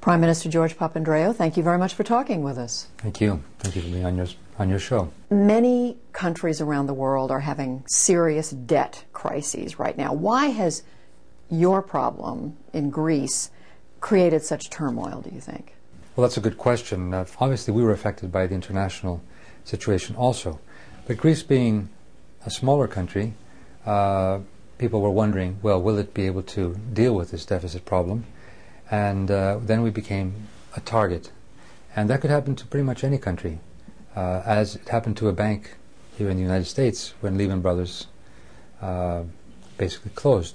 Prime Minister George Papandreou, thank you very much for talking with us. Thank you. Thank you for being on your show. Many countries around the world are having serious debt crises right now. Why has your problem in Greece created such turmoil, do you think? Well, that's a good question. Obviously, we were affected by the international situation also. But Greece being a smaller country, people were wondering, well, will it be able to deal with this deficit problem? And then we became a target. And that could happen to pretty much any country, as it happened to a bank here in the United States when Lehman Brothers basically closed.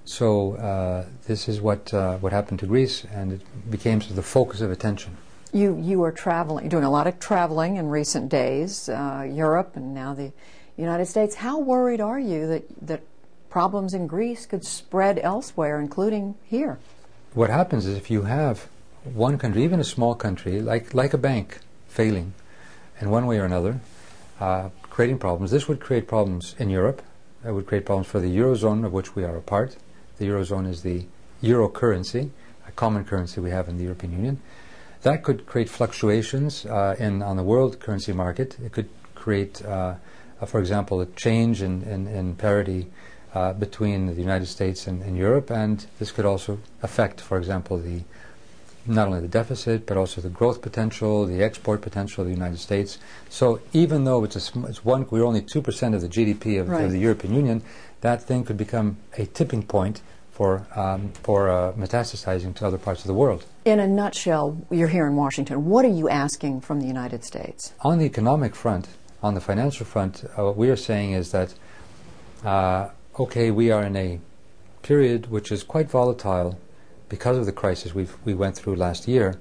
So this is what happened to Greece, and it became sort of the focus of attention. You are traveling, doing a lot of traveling in recent days, Europe and now the United States. How worried are you that problems in Greece could spread elsewhere, including here? What happens is if you have one country, even a small country, like a bank, failing in one way or another, creating problems, this would create problems in Europe. It would create problems for the Eurozone, of which we are a part. The Eurozone is the euro currency, a common currency we have in the European Union. That could create fluctuations on the world currency market. It could create, for example, a change in parity between the United States and Europe, and this could also affect, for example, not only the deficit, but also the growth potential, the export potential of the United States. So even though we're only 2% of the GDP of the European Union, that thing could become a tipping point for metastasizing to other parts of the world. In a nutshell, you're here in Washington. What are you asking from the United States? On the economic front, on the financial front, what we are saying is that okay, we are in a period which is quite volatile because of the crisis we went through last year.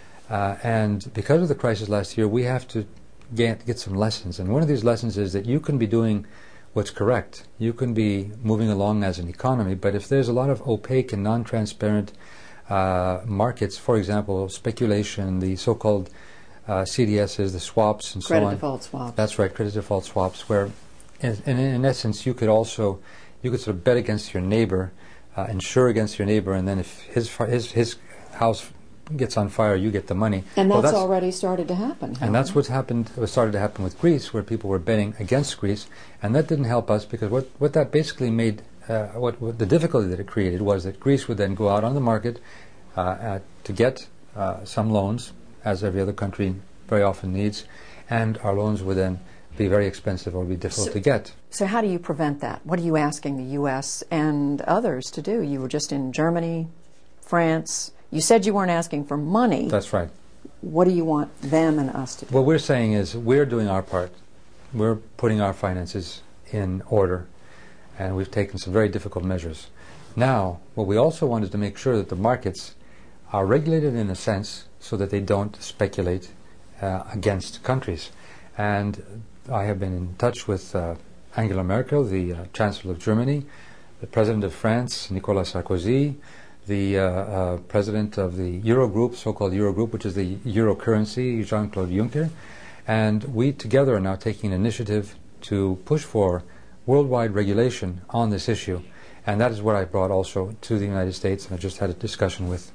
And because of the crisis last year, we have to get some lessons. And one of these lessons is that you can be doing what's correct. You can be moving along as an economy, but if there's a lot of opaque and non-transparent markets, for example, speculation, the so-called CDSs, the swaps, and so on. Credit default swaps. That's right, credit default swaps, where in essence you could sort of bet against your neighbor, insure against your neighbor, and then if his house gets on fire, you get the money. And that's already started to happen. And that's what's started to happen with Greece, where people were betting against Greece, and that didn't help us because what that basically made, what the difficulty that it created was that Greece would then go out on the market to get some loans, as every other country very often needs, and our loans would then be very expensive or be difficult to get. So how do you prevent that? What are you asking the U.S. and others to do? You were just in Germany, France. You said you weren't asking for money. That's right. What do you want them and us to do? What we're saying is we're doing our part. We're putting our finances in order, and we've taken some very difficult measures. Now, what we also want is to make sure that the markets are regulated in a sense so that they don't speculate against countries. And I have been in touch with Angela Merkel, the Chancellor of Germany, the President of France, Nicolas Sarkozy, the President of the Eurogroup, so-called Eurogroup, which is the euro currency, Jean-Claude Juncker. And we together are now taking an initiative to push for worldwide regulation on this issue. And that is what I brought also to the United States. And I just had a discussion with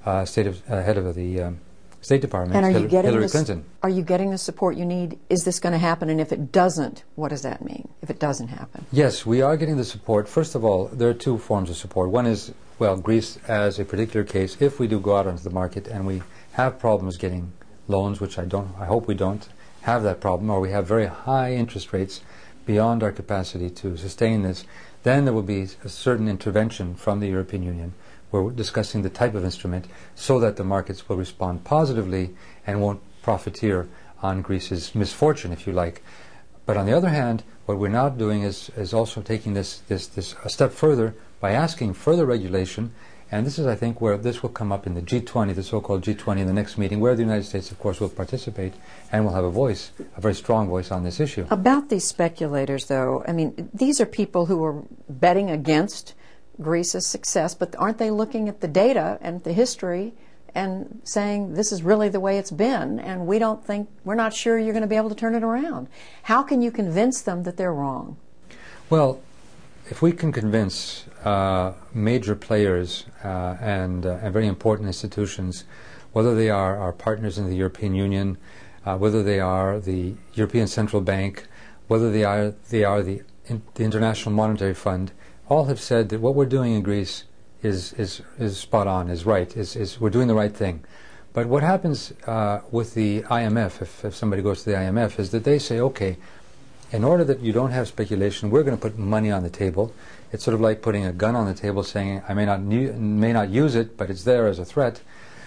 head of the State Department, and Hillary Clinton. Are you getting the support you need? Is this going to happen? And if it doesn't, what does that mean, if it doesn't happen? Yes, we are getting the support. First of all, there are two forms of support. One is, well, Greece as a particular case, if we do go out onto the market and we have problems getting loans, which I hope we don't have that problem, or we have very high interest rates beyond our capacity to sustain this, then there will be a certain intervention from the European Union. We're discussing the type of instrument so that the markets will respond positively and won't profiteer on Greece's misfortune, if you like. But on the other hand, what we're now doing is also taking this a step further by asking further regulation, and this is, I think, where this will come up in the G20, the so-called G20 in the next meeting, where the United States, of course, will participate and will have a voice, a very strong voice on this issue. About these speculators, though, I mean, these are people who are betting against Greece's success, but aren't they looking at the data and the history and saying this is really the way it's been, and we're not sure you're going to be able to turn it around? How can you convince them that they're wrong? Well, if we can convince major players and very important institutions whether they are our partners in the European Union, whether they are the European Central Bank, whether they are the International Monetary Fund, all have said that what we're doing in Greece is spot on, is right, is we're doing the right thing. But what happens with the IMF, if somebody goes to the IMF, is that they say, okay, in order that you don't have speculation, we're going to put money on the table. It's sort of like putting a gun on the table, saying, I may not use it, but it's there as a threat,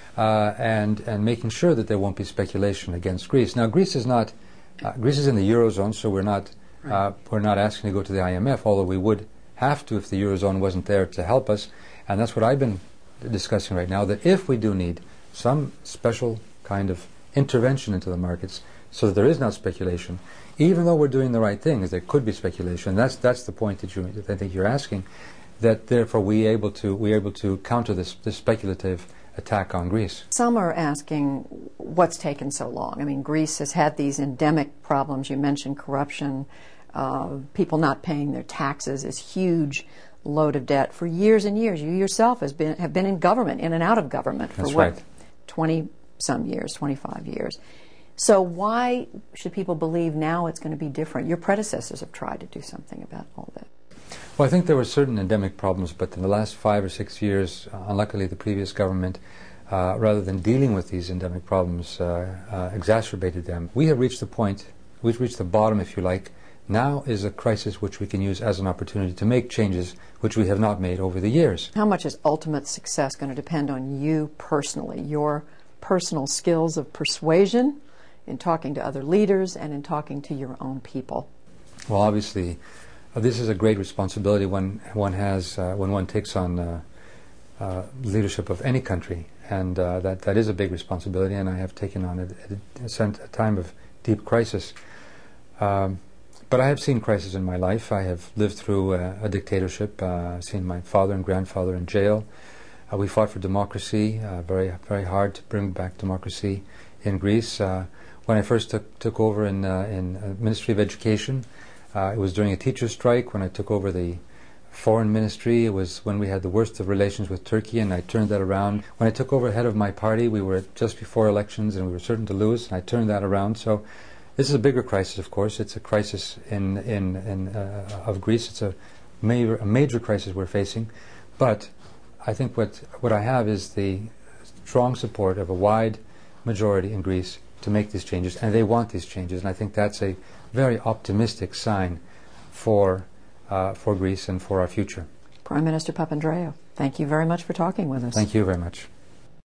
and making sure that there won't be speculation against Greece. Now, Greece is in the Eurozone, so we're not asking to go to the IMF, although we would have to if the Eurozone wasn't there to help us. And that's what I've been discussing right now, that if we do need some special kind of intervention into the markets so that there is not speculation, even though we're doing the right things, there could be speculation. That's the point that I think you're asking, that therefore we're able to counter this speculative attack on Greece. Some are asking what's taken so long. I mean, Greece has had these endemic problems. You mentioned corruption, people not paying their taxes, this huge load of debt for years and years. You yourself have been in government, in and out of government for 20-some years, 25 years. So why should people believe now it's going to be different? Your predecessors have tried to do something about all that. Well, I think there were certain endemic problems, but in the last 5 or 6 years, unluckily the previous government, rather than dealing with these endemic problems, exacerbated them. We have reached the point, we've reached the bottom, if you like. Now is a crisis which we can use as an opportunity to make changes which we have not made over the years. How much is ultimate success going to depend on you personally, your personal skills of persuasion in talking to other leaders and in talking to your own people? Well, obviously, this is a great responsibility when one takes on leadership of any country, and that is a big responsibility, and I have taken on it at a time of deep crisis. But I have seen crisis in my life. I have lived through a dictatorship, seen my father and grandfather in jail. We fought for democracy, very, very hard to bring back democracy in Greece. When I first took over in Ministry of Education, it was during a teacher's strike. When I took over the Foreign Ministry, it was when we had the worst of relations with Turkey, and I turned that around. When I took over head of my party, we were just before elections, and we were certain to lose, and I turned that around. So this is a bigger crisis, of course. It's a crisis of Greece. It's a major crisis we're facing. But I think what I have is the strong support of a wide majority in Greece to make these changes, and they want these changes. And I think that's a very optimistic sign for Greece and for our future. Prime Minister Papandreou, thank you very much for talking with us. Thank you very much.